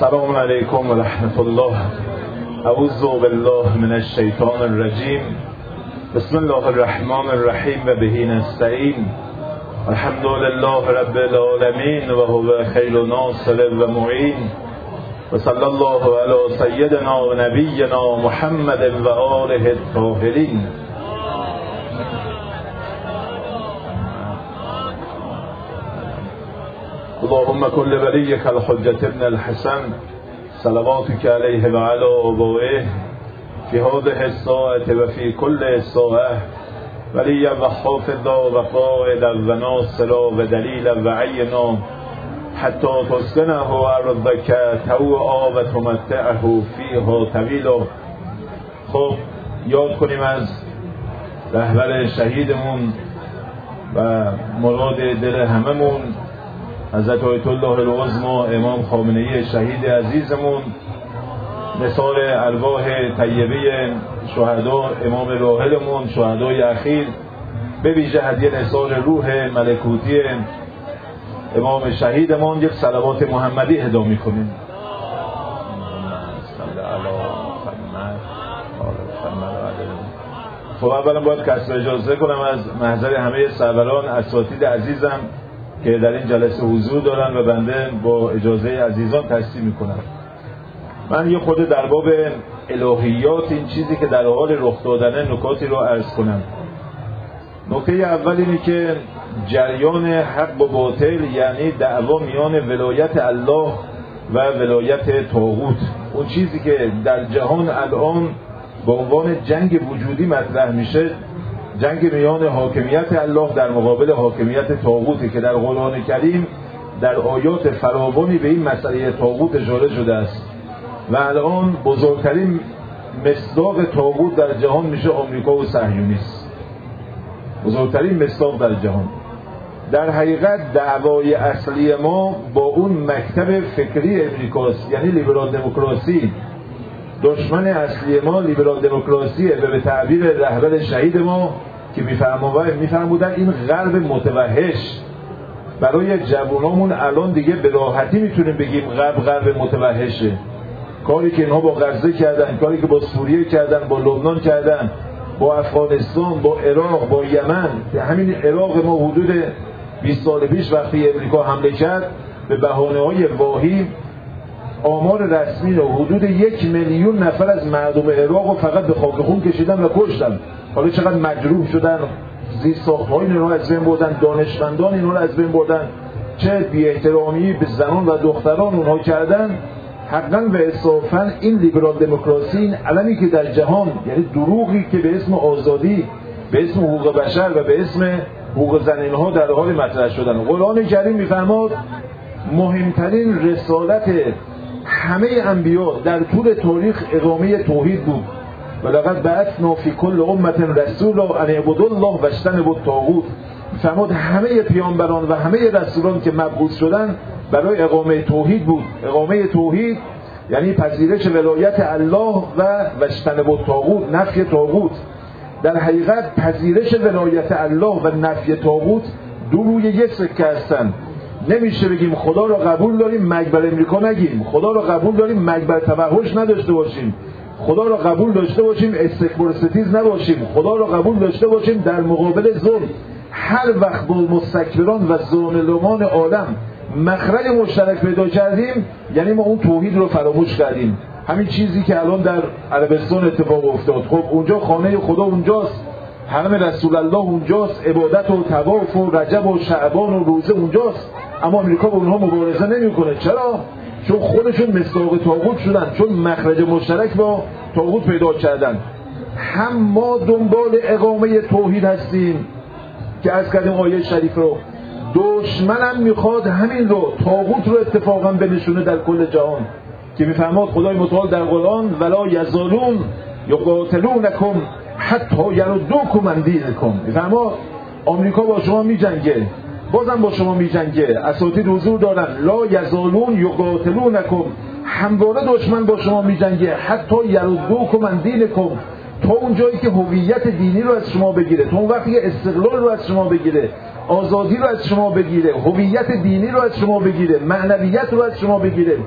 السلام علیکم و رحمت الله. اعوذ بالله من الشیطان الرجیم. بسم الله الرحمن الرحیم و به نستعین. الحمد لله رب العالمین و هو خیر ناصر و معین. و صلی الله علی سیدنا و نبینا محمد و آله الطاهرین. اللهم كل وليك الحجة ابن الحسن صلواتك عليه وعلى آبائه في هذه الساعة وفي كل ساعة وليا وحافظا وقائدا وناصرا ودليلا وعينا حتى تسكنه أرضك طوعا وتمتعه فيها طويلا. خب یاد کنیم از رهبر شهیدمون و مراد دل هممون حضرت آیت الله العظمی امام خامنه‌ای شهید عزیزمون، مثال ارواح طیبه شهدا امام راحلمون، شهدای اخیر، به ویژه هدیه مثال روح ملکوتی امام شهیدمون یک صلوات محمدی اهدا می‌کنیم. خب اولا باید کسب اجازه کنم از محضر همه سروران اساتید عزیزم که در این جلسه حضور دارن و بنده با اجازه عزیزان تصدیق میکنم. من یه خود در باب الهیات، این چیزی که در حال رخ دادنه، نکاتی رو عرض کنم. نکته اول اینه که جریان حق و باطل، یعنی دعوا میان ولایت الله و ولایت طاغوت، اون چیزی که در جهان الان به عنوان جنگ وجودی مطرح میشه، جنگ میان حاکمیت الله در مقابل حاکمیت طاغوتی که در قرآن کریم در آیات فراوانی به این مسئله طاغوت اشاره شده است و الان بزرگترین مصداق طاغوت در جهان میشه آمریکا و صهیونیسم. بزرگترین مصداق در جهان. در حقیقت دعوای اصلی ما با اون مکتب فکری امریکاست، یعنی لیبرال دموکراسی. دشمن اصلی ما لیبرال دموکراسیه و به تعبیر رهبر شهید ما که میفرمودن این غرب متوحش. برای جوانامون الان دیگه به راحتی میتونیم بگیم غرب متوحشه. کاری که اینها با غزه کردن، کاری که با سوریه کردن، با لبنان کردن، با افغانستان، با عراق، با یمن. همین عراق ما حدود 20 سال پیش وقتی امریکا حمله کرد به بهانه‌های واهی، آمار رسمی رو حدود 1 میلیون نفر از مردم عراق رو فقط به خاک خون کشیدن و کشتن. حالا چقدر مجروح شدن، زیرساخت‌های اینو از بین بردن، دانشمندان اینو از بین بردن، چه بی احترامی به زنان و دختران اونها کردن. حقاً و انصافاً این لیبرال دموکراسی، این علمی که در جهان، یعنی دروغی که به اسم آزادی، به اسم حقوق بشر و به اسم حقوق زنانها در حال مطرح شدن. قرآن کریم می‌فرماد مهمترین رسالت همه انبیا در طول تاریخ اقامه توحید بود. ولقد بعثنا فی کل امة رسولا ان اعبدوا الله واجتنبوا الطاغوت. فرمود همه پیامبران و همه رسولان که مبعوث شدن برای اقامه توحید بود. اقامه توحید یعنی پذیرش ولایت الله و واجتنبوا الطاغوت، نفی طاغوت. در حقیقت پذیرش ولایت الله و نفی طاغوت دو روی یک سکه هستند. نمیشه بگیم خدا رو قبول داریم مرگ بر امریکا نگیم، خدا رو قبول داریم مرگ بر توحش نداشته باشیم، خدا رو قبول داشته باشیم استکبار ستیز نباشیم، خدا رو قبول داشته باشیم در مقابل ظلم. هر وقت با مستکبران و ظالمان عالم مخرج مشترک پیدا کردیم، یعنی ما اون توحید رو فراموش کردیم. همین چیزی که الان در عربستان اتفاق افتاد. خب اونجا خانه خدا اونجاست، حرم رسول الله اونجاست، عبادت و طواف و رجب و شعبان و روزه اونجاست، اما امریکا با اونها مبارزه نمیکنه. چرا؟ چون خودشون مصداق طاغوت شدن، چون مخرج مشترک با طاغوت پیدا کردن. هم ما دنبال اقامه توحید هستیم که از کردیم آیه شریف رو، دشمنم میخواد همین رو، طاغوت رو اتفاقا بنشونه در کل جهان که میفرماد خدای متعال در قرآن ولا یزالون یقاتلونکم حتی یردوکم عن دینکم. میفرماد آمریکا با شما میجنگه، بازم با شما میجنگه. اساتید حضور دارن لا یزالون یقاتلونکم، همواره دشمن با شما میجنگه حتی یردوکم عن دینکم، تا اون جایی که هویت دینی رو از شما بگیره، تا اون وقتی که استقلال رو از شما بگیره، آزادی رو از شما بگیره، هویت دینی رو از شما بگیره، معنویت رو از شما بگیره.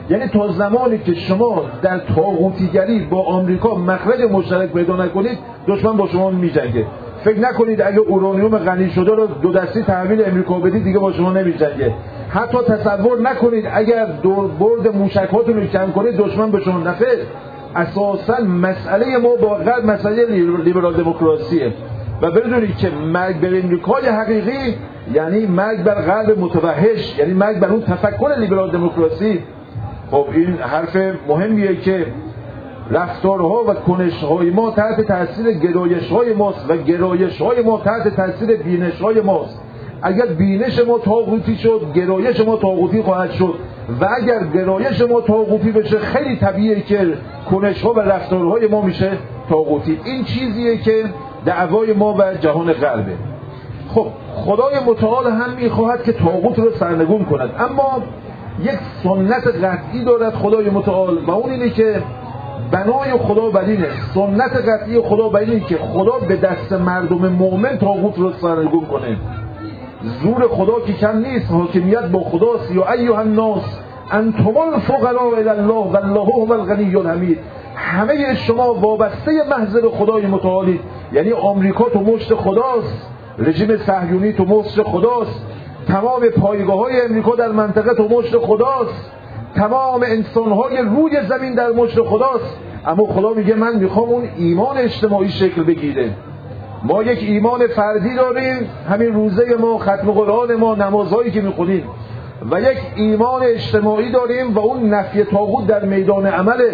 یعنی تا زمانی که شما در طاغوتیگری با آمریکا مخرج مشترک پیدا نکنید، دشمن با شما میجنگه. فکر نکنید اگه اورانیوم غنی شده رو دو دستی تحویل امریکا بدید دیگه با شما نمیجنگه. حتی تصور نکنید اگر برد موشک‌هاتون رو کم کنید دشمن به شما نفع. اساساً مسئله ما با غرب مسئله لیبرال دموکراسیه و بدونید که مرگ بر امریکای حقیقی یعنی مرگ بر غرب متوحش، یعنی مرگ بر اون تفکر لیبرال دموکراسی. خب این حرف مهمیه که رفتارها و کنش‌های ما تحت تاثیر گرایش‌های ماست و گرایش‌های ما تحت تاثیر بینش‌های ماست. اگر بینش ما طاغوتی شد، گرایش ما طاغوتی خواهد شد و اگر گرایش ما طاغوتی بشه خیلی طبیعیه که کنش‌ها و رفتارهای ما میشه طاغوتی. این چیزیه که دعوای ما و جهان غربه. خب خدای متعال هم میخواهد که طاغوت رو سرنگون کند، اما یک سنت قطعی دارد خدای متعال و اون اینه که بنای خدا بر اینه، سنت قطعی خدا بر اینه که خدا به دست مردم مؤمن طاغوت رو سرنگون کنه. زور خدا که کم نیست، حاکمیت با خداست. یا ایها الناس انتم الفقراء الی الله والله هو الغنی الحمید. همه شما وابسته محض خدای متعالی، یعنی آمریکا تو مشت خداست، رژیم صهیونی تو مشت خداست، تمام پایگاه‌های امریکا در منطقه تو مشت خداست، تمام انسان‌های روی زمین در مشت خداست. اما خدا میگه من میخوام اون ایمان اجتماعی شکل بگیره. ما یک ایمان فردی داریم، همین روزه ما، ختم قرآن ما، نمازهایی که میخونیم، و یک ایمان اجتماعی داریم و اون نفی طاغوت در میدان عمله.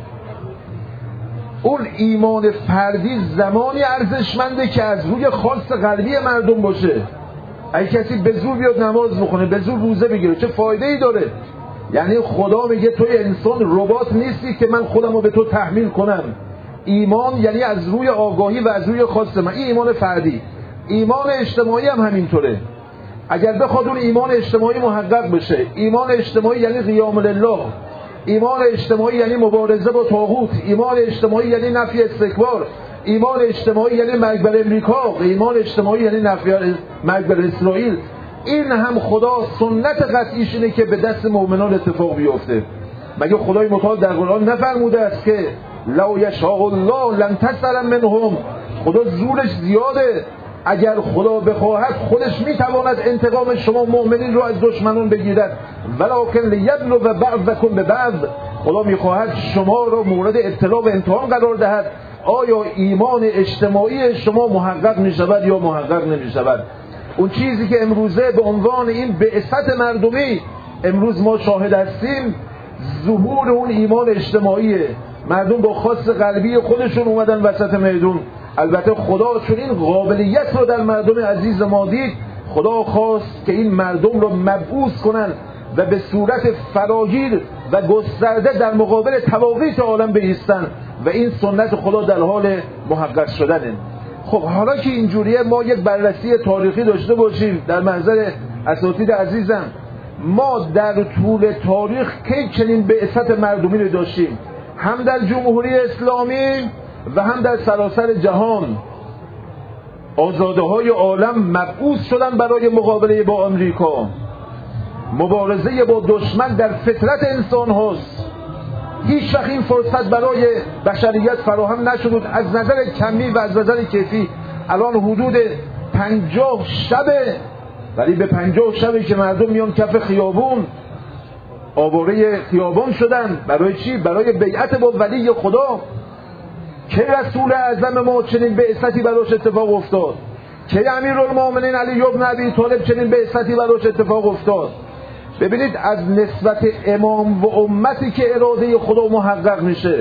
اون ایمان فردی زمانی ارزشمنده که از روی خواست قلبی مردم باشه. اگه کسی به زور بیاد نماز بخونه، به زور روزه بگیره، چه فایده ای داره؟ یعنی خدا میگه توی انسان ربات نیستی که من خودم رو به تو تحمیل کنم. ایمان یعنی از روی آگاهی و از روی خواست من. این ایمان فردی. ایمان اجتماعی هم همینطوره. اگر بخواد اون ایمان اجتماعی محقق بشه، ایمان اجتماعی یعنی قیام لله، ایمان اجتماعی یعنی مبارزه با طاغوت، ایمان اجتماعی یعنی نفی استکبار، ایمان اجتماعی یعنی مرگ بر امریکا، ایمان اجتماعی یعنی نفی مرگ بر اسرائیل. این هم خدا سنت قطعیش اینه که به دست مؤمنان اتفاق بیفته. مگه خدای متعال در قرآن نفرموده است که لو یشاء الله لانتصر منهم؟ خدا زورش زیاده، اگر خدا بخواهد خودش میتواند انتقام شما مؤمنین رو از دشمنان بگیرد. ولکن لیبلو بعضکم ببعض. خدا میخواهد شما رو مورد ابتلا و امتحان قرار دهد. آیا ایمان اجتماعی شما محقق میشود یا محقق نمیشود؟ اون چیزی که امروزه به عنوان این بعثت مردمی امروز ما شاهد هستیم، ظهور اون ایمان اجتماعیه. مردم با خواست قلبی خودشون اومدن وسط میدون. البته خدا چون این قابلیت رو در مردم عزیز ما دید، خدا خواست که این مردم رو مبعوث کنن و به صورت فراگیر و گسترده در مقابل طواغیت عالم بایستن و این سنت خدا در حال محقق شدنه. خب حالا که اینجوریه، ما یک بررسی تاریخی داشته باشیم در محضر اساتید عزیزم. ما در طول تاریخ کی چنین بعثت مردمی رو داشتیم؟ هم در جمهوری اسلامی و هم در سراسر جهان. آزاده های عالم مبعوث شدن برای مقابله با آمریکا. مبارزه با دشمن در فطرت انسان هاست. هیچ وقت این فرصت برای بشریت فراهم نشد از نظر کمی و از نظر کیفی. الان حدود 50 شبه، ولی به 50 شبه که مردم میان کف خیابون، آواره خیابان شدن. برای چی؟ برای بیعت با ولی خدا. که رسول اعظم ما چنین بعثتی براش اتفاق افتاد؟ که امیرالمومنین علی بن ابی طالب چنین بعثتی براش اتفاق افتاد؟ ببینید از نسبت امام و امتی که اراده خدا محقق میشه.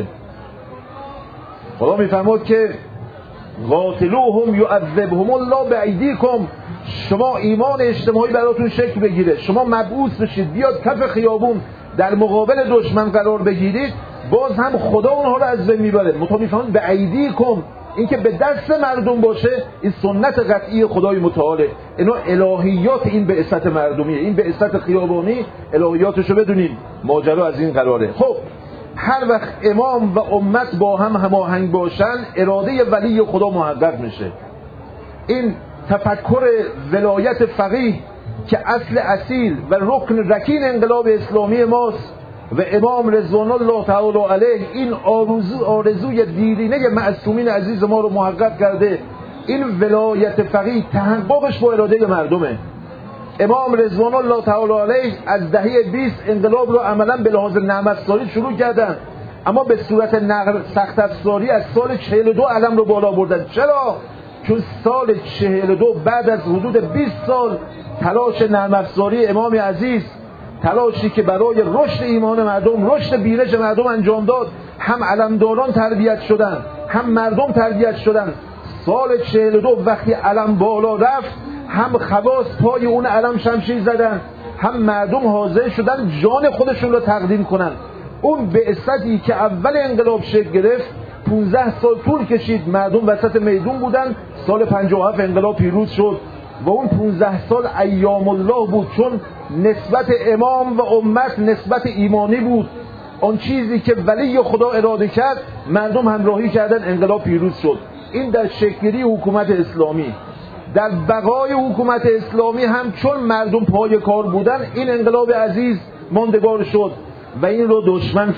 خدا میفرماد که قاتلوهم یعذبهم الله بایدیکم. شما ایمان اجتماعی براتون شکل بگیره، شما مبعوث بشید، بیاد کف خیابون در مقابل دشمن قرار بگیرید، باز هم خدا اونها رو از بین میبره. میفهمید به ایدیکم، این که به دست مردم باشه، این سنت قطعی خدای متعاله. اینا الهیات این بعثت مردمیه، این بعثت خیابانی الهیاتشو بدونید. ماجرا از این قراره. خب هر وقت امام و امت با هم هماهنگ باشن، اراده ولی خدا محقق میشه. این تفکر ولایت فقیه که اصل اصیل و رکن رکین انقلاب اسلامی ماست، و امام رضوان الله تعالی علیه این آرزوی دیرینه معصومین عزیز ما رو محقق کرده. این ولایت فقیه تحققش با اراده مردمه. امام رضوان الله تعالی علیه از دهه 20 انقلاب رو عملا به لحاظ نرم افزاری شروع کردن، اما به صورت سخت افزاری از سال 42 علم رو بالا بردن. چرا؟ چون سال 42 بعد از حدود 20 سال تلاش نرم افزاری امام عزیز، تلاشی که برای رشد ایمان مردم، رشد بینش مردم انجام داد، هم علمداران تربیت شدن، هم مردم تربیت شدن. سال 42 وقتی علم بالا رفت، هم خواص پای اون علم شمشیر زدن، هم مردم حاضر شدن جان خودشون رو تقدیم کنن. اون بعثتی که اول انقلاب شکل گرفت 15 سال طول کشید، مردم وسط میدون بودن. سال 57 انقلاب پیروز شد و اون 15 سال ایام الله بود، چون نسبت امام و امت نسبت ایمانی بود. اون چیزی که ولی خدا اراده کرد مردم همراهی کردن، انقلاب پیروز شد. این در شکلی حکومت اسلامی. در بقای حکومت اسلامی هم چون مردم پای کار بودن، این انقلاب عزیز ماندگار شد و این رو دشمن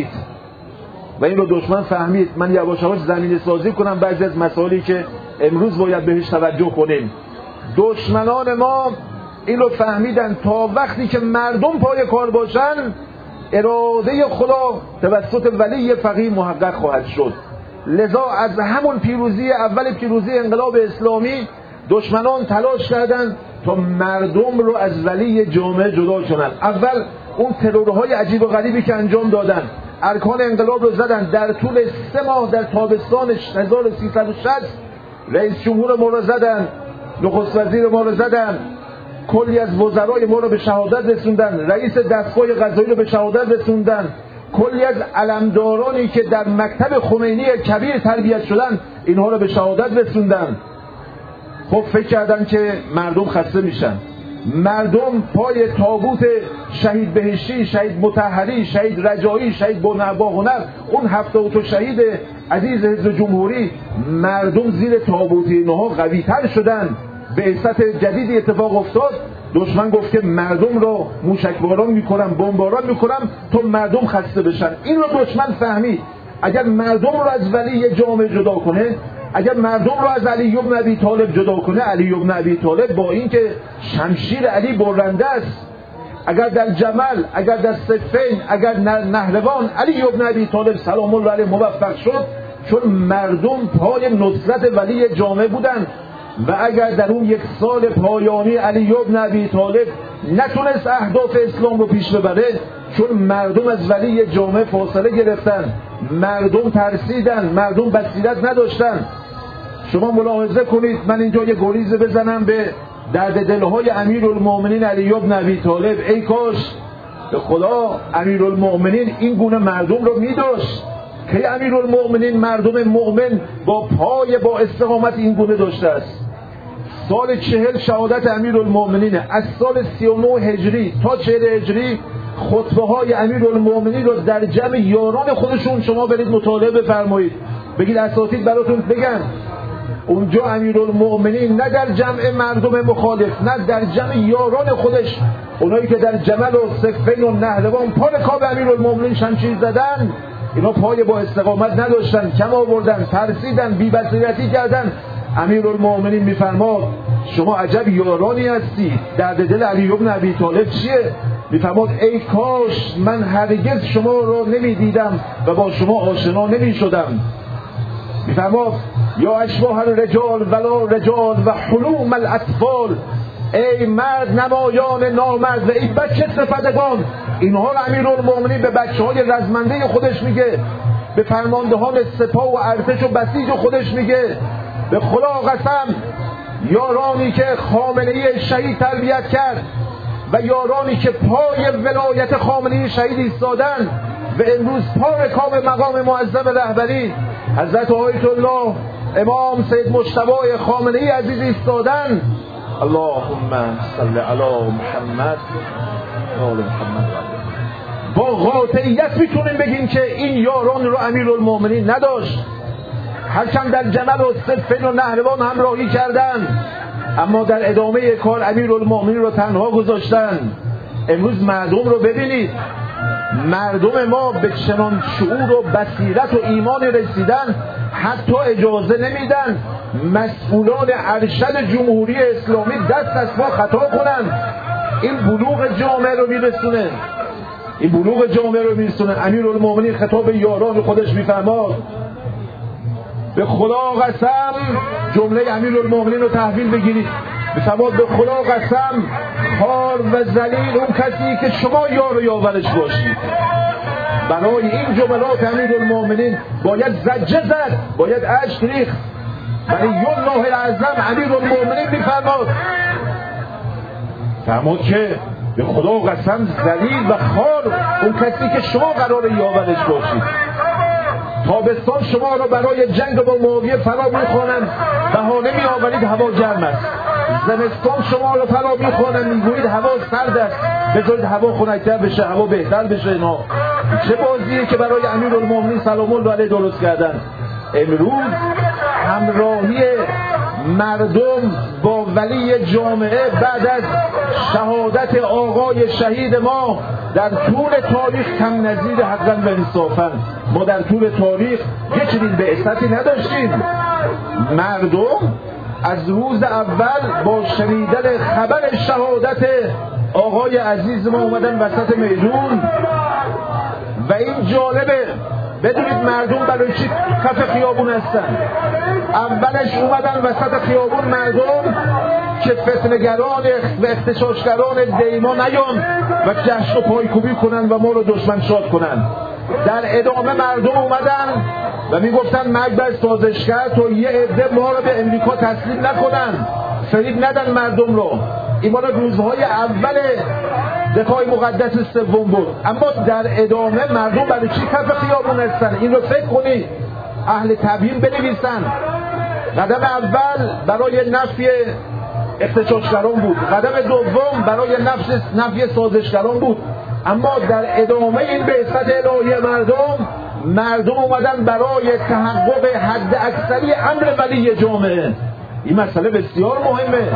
فهمید. من یواش یواش زمینه سازی کنم بعضی از مسائلی که امروز باید بهش توجه کنیم. دشمنان ما این رو فهمیدن تا وقتی که مردم پای کار باشن، اراده خدا توسط ولی فقیه محقق خواهد شد. لذا از همون پیروزی اول پیروزی انقلاب اسلامی دشمنان تلاش کردند تا مردم رو از ولی جامعه جدا کنند. اول اون ترورهای عجیب و غریبی که انجام دادن، ارکان انقلاب رو زدن. در طول 3 ماه در تابستان 1360 رئیس جمهور ما رو زدن، نخست وزیر ما رو زدن، کلی از وزرای ما رو به شهادت رسوندن، رئیس دستگاه قضایی رو به شهادت رسوندن، کلی از علمدارانی که در مکتب خمینی کبیر تربیت شدن اینها رو به شهادت رسوندن. خب فکر کردن که مردم خسته میشن. مردم پای تابوت شهید بهشتی، شهید مطهری، شهید رجایی، شهید باهنر، اون 72 شهید عزیز حزب جمهوری، مردم زیر تابوت اینها قوی تر شدن. بعثت جدیدی اتفاق افتاد. دشمن گفت که مردم رو موشکباران میکنم، بمباران میکنم تا مردم خسته بشن. این رو دشمن فهمید. اگر مردم رو از ولی جامعه جدا کنه، اگر مردم رو از علی بن ابی طالب جدا کنه، علی بن ابی طالب با اینکه شمشیر علی برنده است، اگر در جمل، اگر در صفین، اگر نهروان علی بن ابی طالب سلام الله علیه موفق شد، چون مردم پای نصرت ولی جامعه بودن. و اگر در اون 1 سال پایانی علی بن ابی طالب نتونست اهداف اسلام رو پیش ببره، چون مردم از ولی جامعه فاصله گرفتن، مردم ترسیدن، مردم بصیرت نداشتن. شما ملاحظه کنید، من اینجا یه گریز بزنم به درد دلهای امیرالمؤمنین علی بن ابی طالب. ای کاش به خدا امیرالمؤمنین این گونه مردم رو می‌داشت که امیرالمؤمنین مردم مؤمن با پای با استقامت این گونه داشته است. سال 40 شهادت امیرالمؤمنین، از سال 39 هجری تا 40 هجری خطبه های امیرالمؤمنین رو در جمع یاران خودشون شما برید مطالعه بفرمایید، بگید اساتید براتون بگن. اونجا امیرالمؤمنین نه در جمع مردم مخالف، نه در جمع یاران خودش، اونایی که در جمل و صفین و نهروان پا به کاب امیرالمؤمنین شمشیر زدن، اینا پای با استقامت نداشتن، کم آوردن، ترسیدن، بی‌بصیرتی کردن. امیرالمؤمنین میفرماد شما عجب یارانی هستی. درد دل علی بن ابی طالب چیه؟ میفرماد ای کاش من هرگز شما رو نمیدیدم و با شما آشنا نمیشدم. میفرماد یا اشباح الرجال ولا رجال و حلوم الاطفال، ای مرد نمایان نامرد و ای بچه صفدگان. اینها رو امیرالمؤمنین به بچه‌های رزمنده خودش میگه، به فرماندهان سپاه و ارتش و بسیج خودش میگه. به خدا قسم یارانی که خامنه‌ای شهید تربیت کرد و یارانی که پای ولایت خامنه‌ای شهید ایستادن و امروز پای کام مقام معظم رهبری حضرت آیت الله امام سید مجتبی خامنه‌ای عزیز ایستادن. اللهم صل علی محمد و آل محمد. با قاطعیت میتونیم بگیم که این یاران رو امیرالمؤمنین نداشت. هرچند در جمل و صفین و نهروان همراهی کردن، اما در ادامه کار امیرالمؤمنین رو تنها گذاشتن. امروز مردم رو ببینید، مردم ما به چنان شعور و بصیرت و ایمان رسیدن حتی اجازه نمیدن مسئولان ارشد جمهوری اسلامی دست از ما خطا کنن. این بلوغ جامعه رو میرسونه. امیرالمومنین خطاب به یاران خودش میفرماد به خدا قسم، جمله امیرالمومنین رو تحویل بگیرید، میفرماد به خدا قسم خوار و ذلیل اون کسی که شما یار و یاورش باشید. برای این جملات امیرالمومنین باید زجه زد، باید اشک ریخت. ولی الله الاعظم امیرالمومنین میفرماد که به خدا قسم ذلیل و خوار اون کسی که شما قرار یاورش باشید. تابستان شما را برای جنگ با معاویه فرا میخوانند، بهانه میآورید هوا گرم است. زمستان شما را فرا میخوانند، میگویید هوا سرد است، بذارید هوا خنک‌تر بشه، هوا بهتر بشه. اینا چه بازیه که برای امیرالمومنین سلام الله علیه درست کردن. امروز همراهی مردم با ولی جامعه بعد از شهادت آقای شهید ما در طول تاریخ کم نظیر حقا و انصافا. ما در طول تاریخ یه چنین بعثتی نداشتیم. مردم از روز اول با شنیدن خبر شهادت آقای عزیز ما اومدن وسط میدون و این جالبه. بدونید مردم برای چی کف خیابون هستن؟ اولش اومدن وسط خیابون مردم که فتنه‌گران و اغتشاشگران دیما نیان و جشن و پایکوبی کنن و ما رو دشمن شاد کنن. در ادامه مردم اومدن و میگفتن مرگ بر سازشگر تا یه عده ما رو به امریکا تسلیم نکنن، فریب ندن مردم رو. این مال روزهای اول دفاع مقدس سوم بود. اما در ادامه مردم برای چی کف خیابون هستن؟ این رو فکر کنید، اهل تبیین بنویسن. قدم اول برای نفی اغتشاشگران بود، قدم دوم برای نفی سازشگران بود. اما در ادامه این بعثت الهی مردم اومدن برای تحقق حد اکثری امر ولی جامعه. این مسئله بسیار مهمه.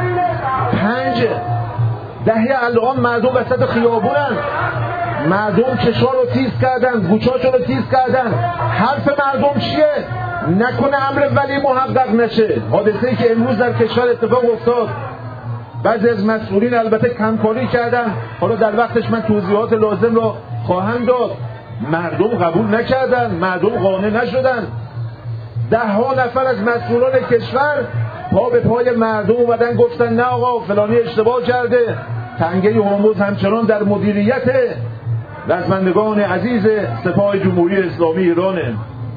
5 دهه الان مردم وسط خیابونن، مردم چشا رو تیز کردن، گوچاشو رو تیز کردن. حرف مردم چیه؟ نکنه امر ولی محقق نشه. حادثه‌ای که امروز در کشور اتفاق افتاد، بعضی از مسئولین البته کمکاری کردن، حالا در وقتش من توضیحات لازم رو خواهم داد. مردم قبول نکردن، مردم قانع نشدن. 10 نفر از مسئولان کشور پا به پای مردم اومدن گفتن نه آقا فلانی اشتباه کرده، تنگه هرمز همچنان در مدیریت رزمندگان عزیز سپاه جمهوری اسلامی ایرانه.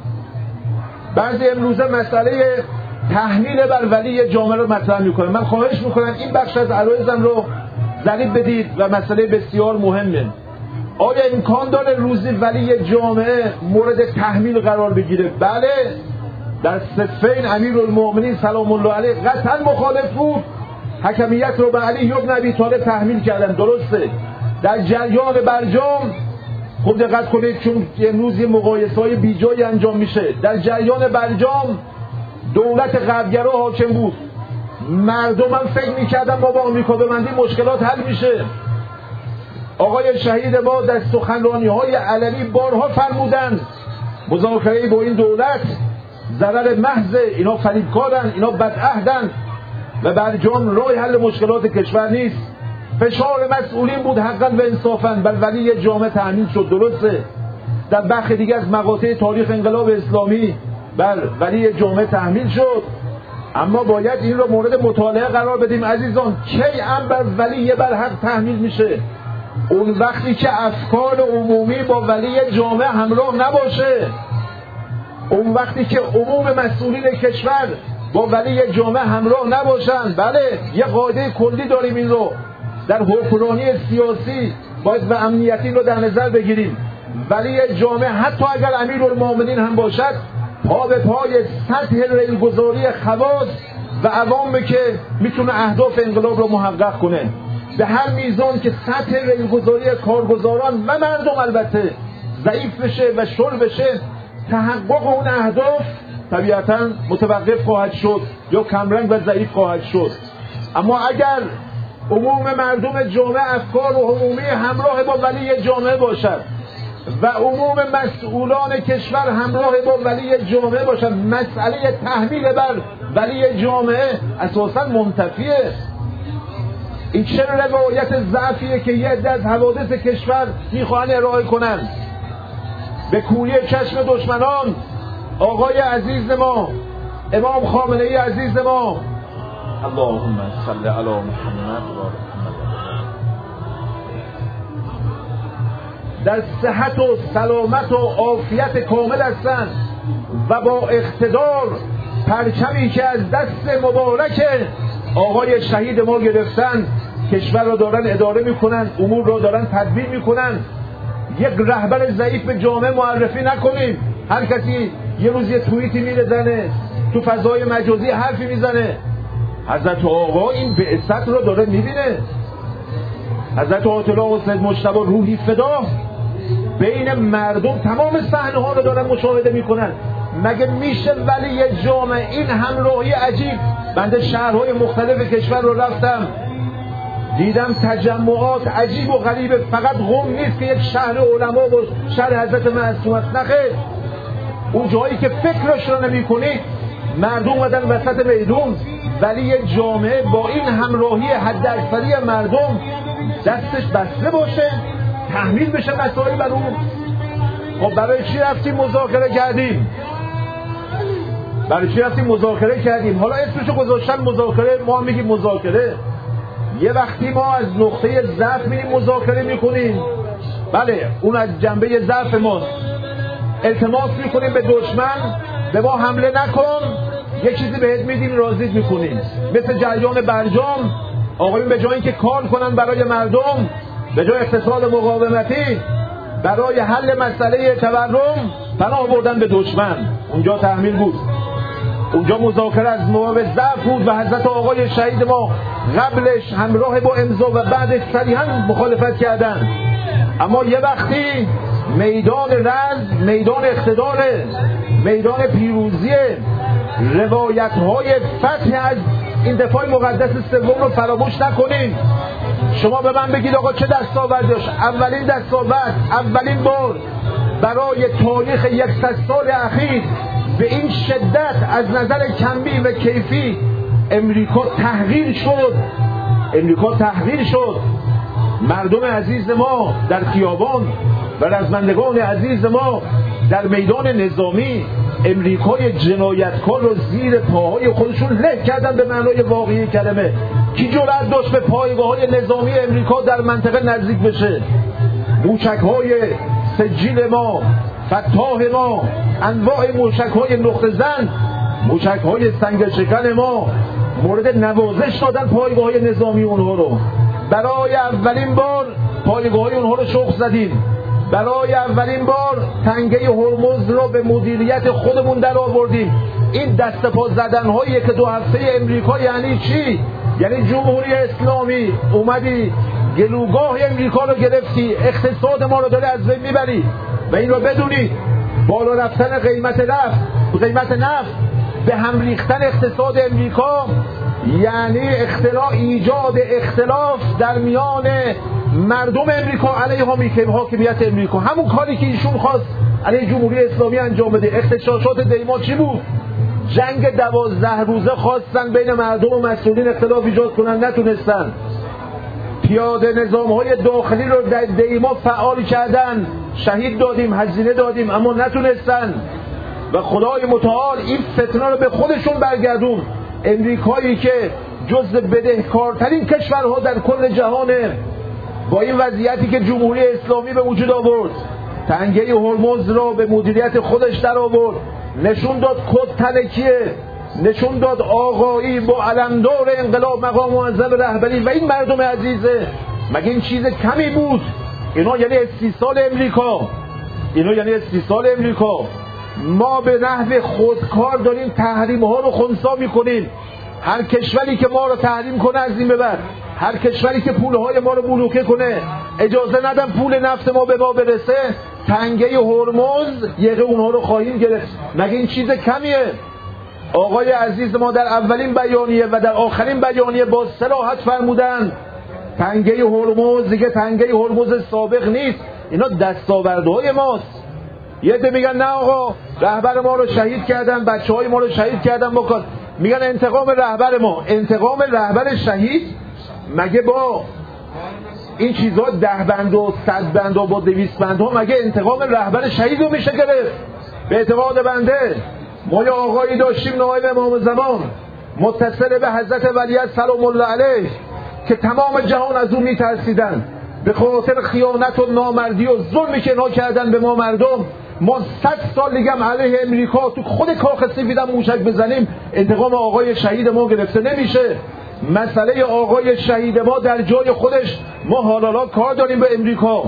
بعضی امروزه مسئله تحمیل بر ولی جامعه رو مطرح میکنه. من خواهش میکنم این بخش از عرایزم رو ضریب بدید و مسئله بسیار مهمه. آیا امکان داره روزی ولی جامعه مورد تحمیل قرار بگیره؟ بله. در صفین امیرالمومنین سلام الله علیه قطعا مخالف بود. حکمیت رو به علی بن ابی طالب تحمیل کردن، درسته. در جریان برجام خوب دقت کنید چون امروز یه مقایسه‌های بیجایی انجام میشه. در جریان برجام دولت غربگرا حاکم بود. مردم هم فکر میکردن ما با آمریکا ببندیم مشکلات حل میشه. آقای شهید ما در سخنرانی‌های علنی بارها فرمودن مذاکره با این دولت ضرر محض، اینا فریبکارن، اینا بدعهدن و برجام راه حل مشکلات کشور نیست. فشار مسئولین بود حقا و انصافا بل ولی جامعه تأمین شد، درسته. در بخش دیگه از مقاطع تاریخ انقلاب اسلامی بر ولی جامعه تحمیل شد. اما باید این رو مورد مطالعه قرار بدیم عزیزان. کی بر ولی بر حق تحمیل میشه؟ اون وقتی که افکار عمومی با ولی جامعه همراه نباشه، اون وقتی که عموم مسئولین کشور با ولی جامعه همراه نباشن. بله یه قاعده کلی داریم، این رو در حکمرانی سیاسی باید و امنیتی رو در نظر بگیریم. ولی جامعه حتی اگر امیرالمومنین هم باشد پا به پای سطح ریلگذاری خواص و عوامه که میتونه اهداف انقلاب رو محقق کنه. به هر میزان که سطح ریلگذاری کارگزاران و مردم البته ضعیف بشه و شل بشه، تحقق اون اهداف طبیعتاً متوقف خواهد شد یا کمرنگ و ضعیف خواهد شد. اما اگر عموم مردم جامعه افکار و عمومی همراه با ولی جامعه باشد و عموم مسئولان کشور همراه با ولی جامعه باشد، مسئله تحمیل بر ولی جامعه اساساً منتفیه. این چه روایت ضعفیه که یه عده از حوادث کشور میخوان ارائه کنن به کوری چشم دشمنان. آقای عزیز ما امام خامنه‌ای عزیز ما، اللهم صل علی محمد و آل محمد، در صحت و سلامت و عافیت کامل هستند و با اقتدار پرچمی که از دست مبارک آقای شهید ما گرفتن کشور را دارن اداره میکنن، امور را دارن تدبیر میکنن. یک رهبر ضعیف به جامعه معرفی نکنیم. هر کسی یه روز یه توییتی میزنه، تو فضای مجازی حرفی میزنه. حضرت آقا این بعثت رو داره میبینه. حضرت آیت الله سید مجتبی روحی فدا بین مردم تمام صحنه ها رو دارن مشاهده میکنن. مگه میشه ولی جامعه این همراهی عجیب؟ بنده شهرهای مختلف کشور رو رفتم دیدم تجمعات عجیب و غریبه. فقط قم نیست که یک شهر علما و شهر حضرت معصوم است، نخیر. اون جایی که فکرش رو نمی کنید مردم اومدن وسط میدون، ولی جامعه با این همراهی حد اکثری مردم دستش بسته باشه، تحمیل بشه مسائل بر اون. خب برای چی رفتیم مذاکره کردیم؟ مذاکره کردیم. حالا اسمشو گذاشتن مذاکره، ما هم میگیم مذاکره. یه وقتی ما از نقطه ضعف میریم مذاکره میکنیم، بله اون از جنبه ضعف ماست. التماس میکنیم به دشمن به ما حمله نکن، یه چیزی بهت میدیم راضیت میکنیم. مثل جریان برجام، آقایون به جای اینکه کار کنن برای مردم، به جای اقتصاد مقاومتی برای حل مسئله تورم پناه بردن به دشمن. اونجا تحمیل بود، اونجا مذاکره از باب ضعف بود و حضرت آقای شهید ما قبلش همراه با امضا و بعدش صریحاً مخالفت کردن. اما یه وقتی میدان رز، میدان اقتدار، میدان پیروزی، روایت‌های فتح از این دفاع مقدس سوم رو فراموش نکنیم. شما به من بگید آقا چه دستاورد داشت؟ اولین دستاورد، اولین بار برای تاریخ 100 سال اخیر به این شدت از نظر کمی و کیفی امریکا تحقیر شد. مردم عزیز ما در خیابان و رزمندگان عزیز ما در میدان نظامی امریکای جنایتکار رو زیر پاهای خودشون له کردن به معنای واقعی کلمه. کی جرأت داشت به پایگاه‌های نظامی امریکا در منطقه نزدیک بشه؟ موشک‌های سجیل ما، فتاح ما، انواع موشک‌های نقطه زن، موشک‌های سنگ شکن ما مورد نوازش دادن پایگاه‌های نظامی اونها رو. برای اولین بار پایگاه‌های اونها رو شخم زدیم. برای اولین بار تنگه هرمز رو به مدیریت خودمون در آوردیم. این دست پا زدن‌هایی که 2 هفته امریکا یعنی چی؟ یعنی جمهوری اسلامی اومدی گلوگاه امریکا رو گرفتی، اقتصاد ما رو داره از بین میبری. و این رو بدونید بالا رفتن قیمت نفت به هم ریختن اقتصاد امریکا یعنی ایجاد اختلاف در میان مردم امریکا علیه حاکمیت امریکا. همون کاری که ایشون خواست علیه جمهوری اسلامی انجام بده. اغتشاشات دیما چی بود؟ جنگ 12 روزه خواستن بین مردم و مسئولین اختلاف ایجاد کنن، نتونستن. پیاده نظام‌های داخلی رو در دیما فعال کردن، شهید دادیم، هزینه دادیم، اما نتونستن. و خدای متعال این فتنه رو به خودشون برگردون. امریکایی که جزو بدهکارترین کشورها در کل جهانه، با این وضعیتی که جمهوری اسلامی به وجود آورد، تنگه هرمز را به مدیریت خودش در آورد، نشون داد کد تنکیه، نشون داد آقایی با علمدار انقلاب مقام معظم رهبری. و این مردم عزیزه مگه این چیز کمی بود؟ اینا یعنی استیصال امریکا. ما به نحو خودکار داریم تحریم ها رو خنثی میکنیم. هر کشوری که ما رو تحریم کنه از این به بعد، هر کشوری که پولهای ما رو بلوکه کنه، اجازه ندن پول نفت ما به ما برسه، تنگه هرمز یقه اونها رو خواهیم گرفت. مگه این چیز کمیه؟ آقای عزیز ما در اولین بیانیه و در آخرین بیانیه با صراحت فرمودن تنگه هرمز دیگه تنگه هرمز سابق نیست. اینا دستاوردهای ماست. یه عده میگن نه آقا رهبر ما رو شهید کردن، بچهای ما رو شهید کردن بکن. میگن انتقام رهبر ما، انتقام رهبر شهید مگه با این چیزها 10 بند و 100 بند و با 200 بند ها مگه انتقام رهبر شهید رو میشه گرفت؟ به اعتقاد بنده ما یه آقایی داشتیم نایب امام زمان متصل به حضرت ولیعصر سلام الله علیه که تمام جهان از اون میترسیدن به خاطر خیانت و نامردی و ظلمی که اینا کردن به ما مردم. ما 100 سال دیگه هم علیه امریکا تو خود کاخ سفیدم موشک بزنیم انتقام آقای شهید ما گرفته نمیشه. مسئله آقای شهید ما در جای خودش، ما حالا کار داریم با امریکا،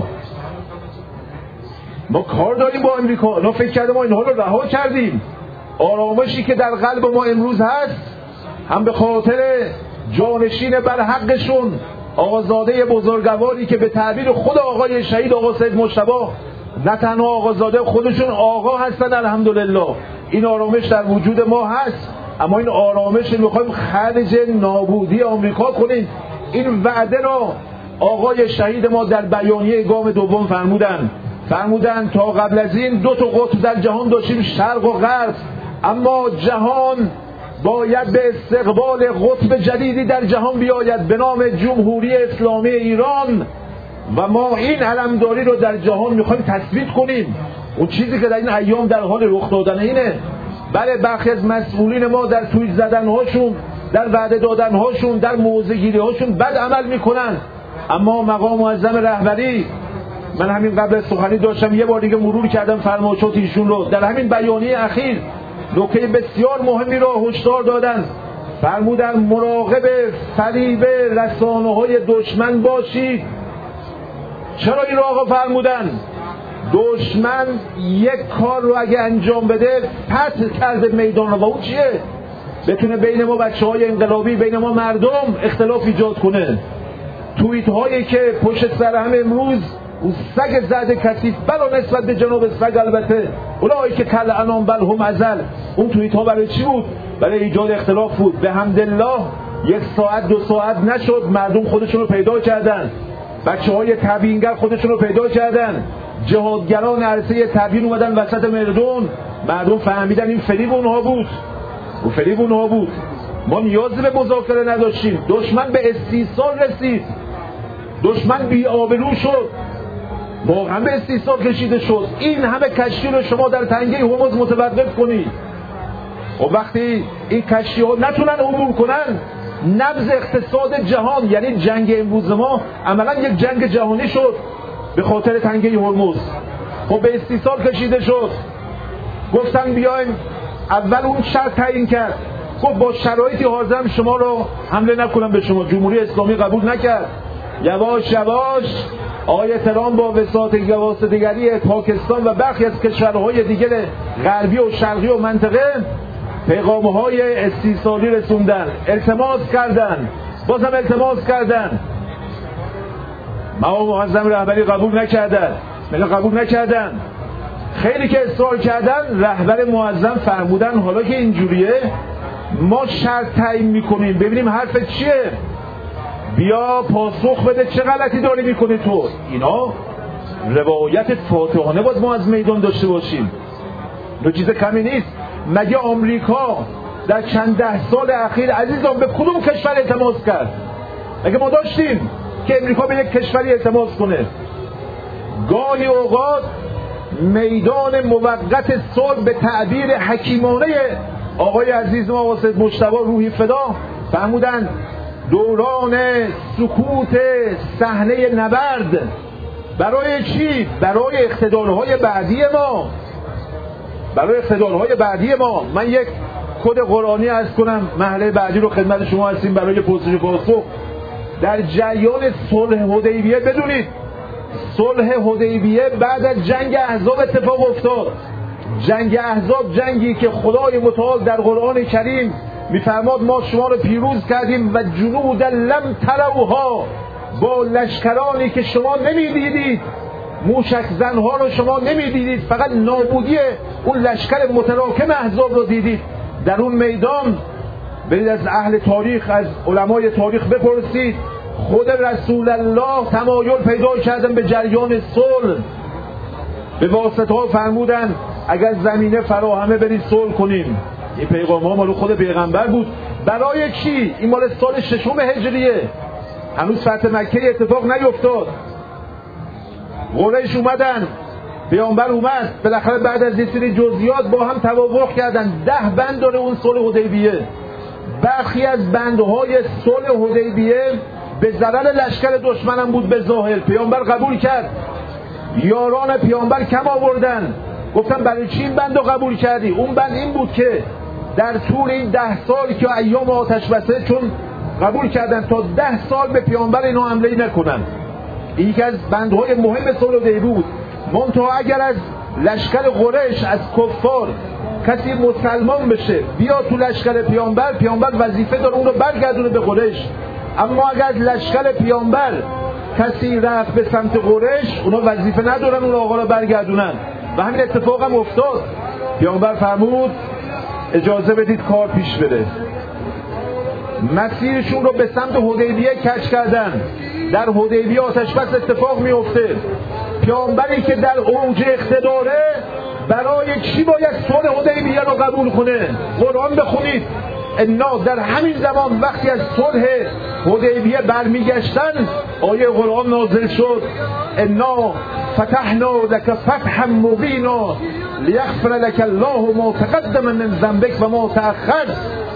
ما کار داریم با امریکا. نه فکر کرده ما اینها رو رها کردیم. آرامشی که در قلب ما امروز هست هم به خاطر جانشین بر حقشون آقازاده بزرگواری که به تعبیر خود آقای شهید آقا سید مجتبی نه تنها آقازاده خودشون آقا هستن الحمدلله. این آرامش در وجود ما هست، اما این آرامش رو میخوایم خرج نابودی آمریکا کنیم. این وعده را آقای شهید ما در بیانیه گام دوم فرمودن تا قبل از این 2 قطب در جهان داشتیم، شرق و غرب، اما جهان باید به استقبال قطب جدیدی در جهان بیاید به نام جمهوری اسلامی ایران و ما این علمداری رو در جهان میخوایم تثبیت کنیم. اون چیزی که در این ایام در حال رخ دادن اینه. بله برخی از مسئولین ما در توییت زدنهاشون، در وعده دادنهاشون، در موضع گیریهاشون بد عمل میکنن، اما مقام معظم رهبری، من همین قبل سخنی داشتم یه بار دیگه مرور کردم فرمایشات ایشون رو، در همین بیانیه اخیر نکته بسیار مهمی را هشدار دادن. فرمودن مراقب فریب رسانه‌های دشمن باشید. چرا این را آقا فرمودن؟ دشمن یک کار رو اگه انجام بده پرت کرده میدان رو، و اون چیه؟ بتونه بین ما بچه‌های انقلابی، بین ما مردم اختلاف ایجاد کنه. توییت هایی که پشت سر هم امروز اون سگ زد کثیف بلا نسبت به جناب سگ، البته اونایی که کل انام بل هم ازل، اون توییت ها برای چی بود؟ برای ایجاد اختلاف بود. به حمدالله 1 ساعت 2 ساعت نشد مردم خودشون رو پیدا کردن، بچه‌های تبیینگر خودشون رو پیدا کردن، جهادگران عرصه تبیین اومدن وسط مردم فهمیدن این فریب اونها بود. ما نیازی به مذاکره نداشتیم. دشمن به استیصال رسید، دشمن بی‌آبرو شد، واقعا به استیصال کشیده شد. این همه کشتی رو شما در تنگه هرمز متوقف کنید و وقتی این کشتی ها نتونن عبور کنن، نبض اقتصاد جهان، یعنی جنگ امروز ما عملا یک جنگ جهانی شد به خاطر تنگه هرمز. خب به استیصال کشیده شد. گفتن بیایم، اول اون شرط تعیین کرد، گفت با شرایطی حاضرم شما رو حمله نکنم به شما. جمهوری اسلامی قبول نکرد. یواش یواش آقای ترامپ با واسطه‌گری پاکستان و برخی از کشورهای دیگر غربی و شرقی و منطقه پیغام‌های استیصالی رسوندن، التماس کردن، بازم التماس کردن. مقام معظم رهبری قبول نکردن. خیلی که اصرار کردن، رهبر معظم فرمودن حالا که اینجوریه ما شرط تعیین میکنیم، ببینیم حرف چیه، بیا پاسخ بده چه غلطی داری میکنی تو. اینا روایت فاتحانه باید ما از میدان داشته باشیم، دو چیز کمی نیست. مگه آمریکا در چند 10 سال اخیر عزیزان به کدوم کشور التماس کرد؟ مگه ما داشتیم که امریکا به یک کشوری التماس کنه؟ گاهی اوقات میدان موقت صلح به تعبیر حکیمانه آقای عزیز ما آقا سید مجتبی روحی فدا فرمودن دوران سکوت صحنه نبرد. برای چی؟ برای اقتدارهای بعدی ما. من یک کد قرآنی عرض کنم، مرحله بعدی رو خدمت شما هستیم برای پرسش پاسخ. در جریان صلح حدیبیه، بدونید صلح حدیبیه بعد از جنگ احزاب اتفاق افتاد. جنگ احزاب جنگی که خدای متعال در قرآن کریم میفرماد ما شما رو پیروز کردیم و جنودا لم تروها، با لشکرانی که شما نمیدیدید، موشک زنها رو شما نمیدیدید، فقط نابودی اون لشکر متراکم احزاب رو دیدید. در اون میدان برید از اهل تاریخ، از علمای تاریخ بپرسید، خود رسول الله تمایل پیدا کردن به جریان صلح، به واسطه ها فرمودن اگر زمینه فراهمه برید صلح کنیم. این پیغام ها مال خود پیغمبر بود. برای چی؟ این مال سال 6 هجریه، هنوز فتح مکه اتفاق نیفتاد. قریش اومدن، پیامبر اومد، بالاخره بعد از یه سری جزئیات با هم توافق کردن. 10 بند داره اون صلح حدیبیه. برخی از بندهای صلح حدیبیه به ضرر لشکر دشمنم بود به ظاهر. پیامبر قبول کرد. یاران پیامبر کم آوردن، گفتن برای چی این بندو قبول کردی؟ اون بند این بود که در طول این 10 سال که ایام آتش بسته، چون قبول کردن تا 10 سال به پیامبر اینا حمله نکنن. این یکی از بندهای مهم صلح حدیبیه بود. منتها اگر از لشکر قریش، از کفار کسی مسلمان بشه بیا تو لشکر پیامبر، پیامبر وظیفه داره اون رو برگردونه به قریش. اما اگر از لشکر پیامبر کسی رفت به سمت قریش، اونا وظیفه ندارن اون آقا رو برگردونن. و همین اتفاق هم افتاد. پیامبر فرمود اجازه بدید کار پیش بره. مسیرشون رو به سمت حدیبیه کج کردن. در حدیبیه آتش بس اتفاق میفته. پیامبری که در اوج اقتداره برای چی باید صلح حدیبیه رو قبول کنه؟ قرآن بخونید. انا در همین زمان وقتی از صلح حدیبیه برمیگشتن آیه قرآن نازل شد. انا فتحنا لك فتحا مبینا لیغفر لك الله ما تقدم من ذنبک و ما تأخر.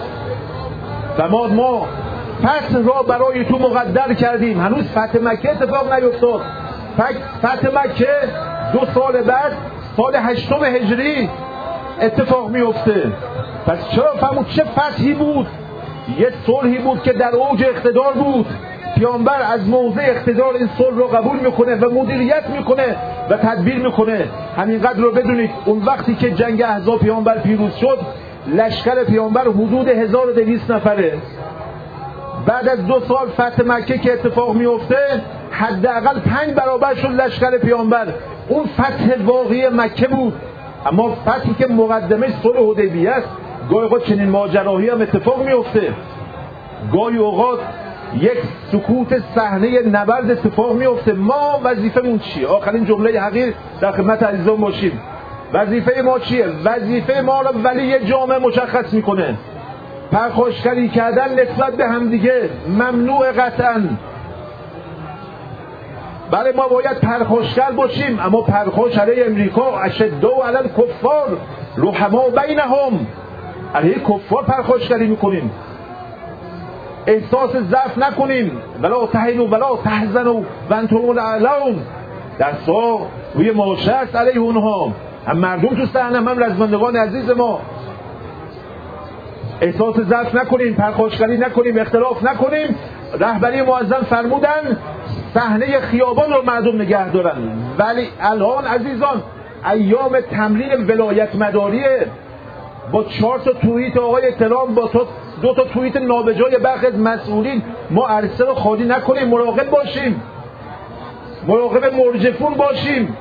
ما فتح را برای تو مقدر کردیم. هنوز فتح مکه اتفاق نیفتاد. فتح مکه 2 سال بعد سال 8 هجری اتفاق میفته. پس چرا فرمود چه فتحی بود؟ یه صلحی بود که در اوج اقتدار بود. پیامبر از موضع اقتدار این صلح رو قبول میکنه و مدیریت میکنه و تدبیر میکنه. همینقدر رو بدونید اون وقتی که جنگ احزاب پیامبر پیروز شد، لشکر پیامبر حدود 1200 نفره. بعد از 2 سال فتح مکه که اتفاق میفته، حداقل 5 برابر شد لشکر پیامبر. اون فتح واقعی مکه بود. اما فتحی که مقدمه صلح حدیبیه است، گاهی اوقات چنین ماجراهایی هم اتفاق میفته. گاهی اوقات یک سکوت صحنه نبرد اتفاق میفته. ما وظیفمون چیه؟ آخرین جمله حقیر در خدمت عزیزان باشیم. وظیفه ما چیه؟ وظیفه ما رو ولی جامعه مشخص میکنه. پرخاشگری کردن نسبت به همدیگه ممنوع قطعاً. برای ما باید پرخاشگر باشیم، اما پرخاش علیه امریکا، اشداء علی الکفار رحماء بینهم، علیه کفار پرخاشگری میکنیم. احساس ضعف نکنیم. ولا تهنوا ولا تحزنوا وانتم الاعلون. دستا روی ماشه است علیه اونها، هم مردم تو صحنه، هم رزمندگان عزیز ما. احساس ضعف نکنیم، پرخاشگری نکنیم، اختلاف نکنیم. رهبری معظم فرمودن صحنه خیابان رو مردم نگه دارن. ولی الان عزیزان ایام تمرین ولایت مداریه. با 4 تا توییت آقای اکرام، با 2 تا توییت نابجای برخی از مسئولین ما عرصه رو خالی نکنیم. مراقب باشیم، مراقب مرجفون باشیم.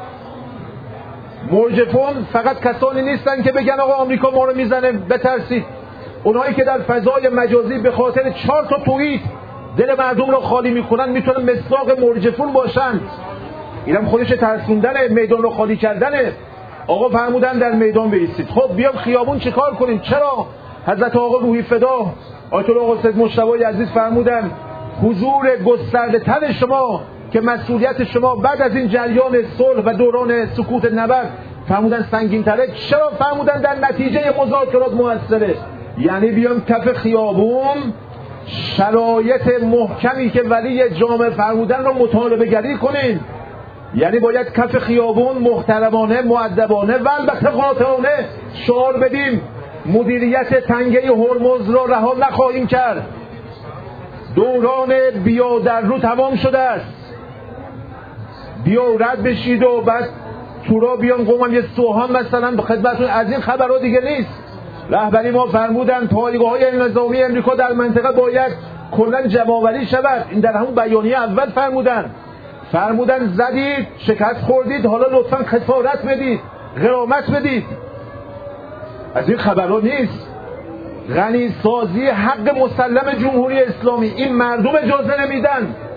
مرجفون فقط کسانی نیستن که بگن آقا آمریکا ما رو میزنه بترسید. اونایی که در فضای مجازی به خاطر 4 تا توییت دل مردم رو خالی میکنن میتونن مصداق مرجفون باشن. اینم خودش ترسوندنه، میدان رو خالی کردنه. آقا فرمودن در میدان بایستید. خب بیام خیابون چیکار کنیم؟ چرا؟ حضرت آقا روحی فدا آیت الله قدس مجتبی عزیز فرمودن حضور گسترده تر شما که مسئولیت شما بعد از این جریان صلح و دوران سکوت نبرد فرمودن سنگین تره. چرا؟ فرمودن در نتیجه مذاکرات موثره. یعنی بیام کف خیابون شرایط محکمی که ولی جامعه فرمودن رو مطالبه گری کنیم. یعنی باید کف خیابون محترمانه، مؤدبانه و البته قاطعانه شعار بدیم مدیریت تنگه هرمز را رها نخواهیم کرد. دوران بیا در رو تمام شده است. بیا رد بشید و بعد تورا بیان قومم یه سوهان مثلا به خدمتون. از این خبرها دیگه نیست. رهبری ما فرمودن پایگاه‌های نظامی امریکا در منطقه باید کلاً جمع‌آوری شود. این در همون بیانیه اول فرمودن زدید، شکست خوردید، حالا لطفاً کفارت بدید، غرامت بدید. از این خبرها نیست. غنی سازی حق مسلم جمهوری اسلامی. این مردم اجازه نمیدن.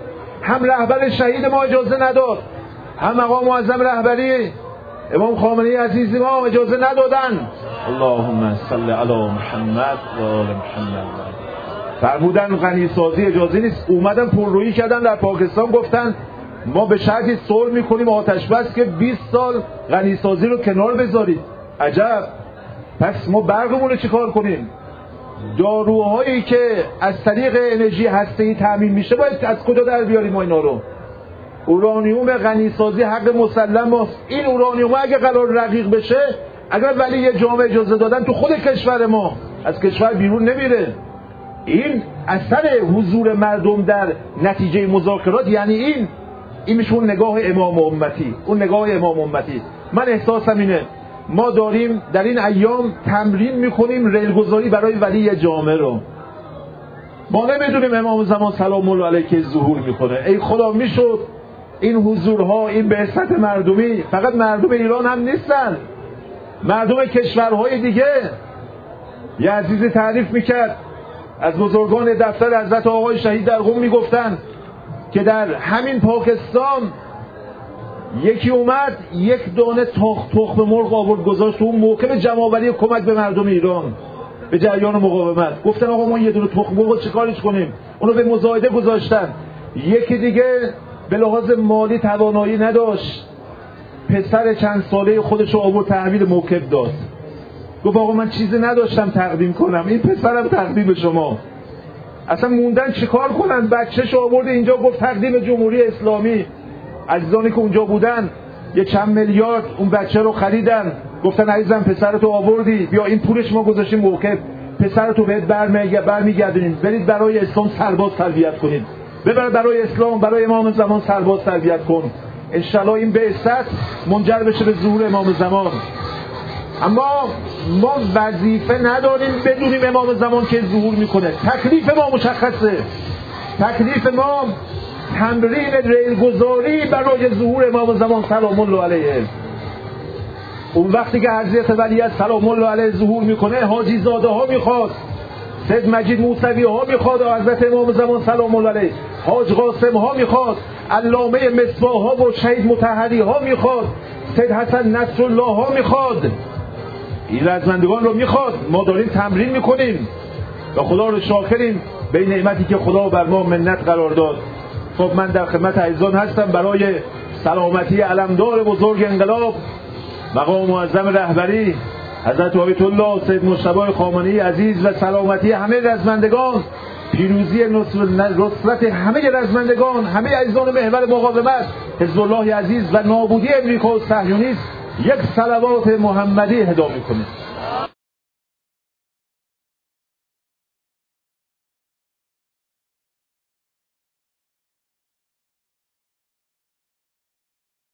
هم رهبر شهید ما اجازه نداد، هم مقام معظم رهبری امام خامنه‌ای عزیز ما اجازه ندادن. اللهم صل علی محمد و آل محمد. فرمودن غنیسازی اجازه نیست. اومدن پررویی کردن در پاکستان، گفتن ما به شرطی صلح میکنیم آتش بس که 20 سال غنیسازی رو کنار بذارید. عجب. پس ما برقمون رو چیکار کنیم؟ داروهایی که از طریق انرژی هسته‌ای تامین میشه باید از کجا در بیاریم ما اینا رو؟ اورانیوم غنیسازی حق مسلم ماست. این اورانیوم اگه قرار رقیق بشه، اگر ولی یه جامعه اجازه دادن تو خود کشور ما، از کشور بیرون نمیره. این اثر حضور مردم در نتیجه مذاکرات، یعنی این میشه اون نگاه امام امتی، اون نگاه امام امتی. من احساسم اینه ما داریم در این ایام تمرین میکنیم ریلگذاری برای ولی جامعه رو. ما نمیدونیم امام زمان سلام الله علیه که ظهور میکنه. ای خدا میشد این حضورها، این بعثت مردمی فقط مردم ایران هم نیستن، مردم کشورهای دیگه. یه عزیزی تعریف میکرد از بزرگان دفتر حضرت آقای شهید در قم، میگفتن که در همین پاکستان یکی اومد یک دانه تخم مرغ آورد گذاشت اون موقع جمع‌آوری کمک به مردم ایران به جریان مقاومت. گفتن آقا ما یه دونه تخم مرغ چیکارش کنیم؟ اونو به مزایده گذاشتن. یکی دیگه به لحاظ مالی توانایی نداشت، پسر چند ساله خودش رو آورد تحویل موکب داد. گفت آقا من چیزی نداشتم تقدیم کنم، این پسرم تقدیم به شما. اصلا موندن چیکار کنن؟ بچه‌شو آورد اینجا گفت تقدیم جمهوری اسلامی. عزیزانی که اونجا بودن یه چند میلیارد اون بچه رو خریدن، گفتن عزیزم پسرتو آوردی، بیا این پولش ما گذاشتیم موقع، پسرتو بهت برمیگردونیم، برید برای اسلام سرباز تربیت کنید، ببر برای اسلام، برای امام زمان سرباز تربیت کن. انشالله این بعثت منجر بشه به ظهور امام زمان. اما ما وظیفه نداریم بدونیم امام زمان که ظهور میکنه. تکلیف ما مشخصه. تکلیف ما تمرین ریلگذاری برای ظهور امام زمان سلام الله علیه. اون وقتی که حضرت ولی سلام الله علیه ظهور میکنه، حاجی زاده ها میخواد، سید مجید موسوی ها میخواد، حضرت امام زمان سلام الله علیه، حاج قاسم ها میخواد، علامه مصباح ها و شهید مطهری ها میخواد، سید حسن نصرالله ها میخواد، این رزمندگان رو میخواد. ما داریم تمرین میکنیم و خدا رو شاکریم به این نعمتی که خدا بر ما منت قرار داد. خب من در خدمت عزیزان هستم برای سلامتی علمدار بزرگ انقلاب، مقام معظم رهبری حضرت آیت الله سید مجتبی خامنه‌ای عزیز و سلامتی همه رزمندگان، پیروزی نصرت همه رزمندگان، همه عزیزان محور مقاومت، حزب الله عزیز و نابودی امریکا و صهیونیسم، یک صلوات محمدی هدا می‌کنیم.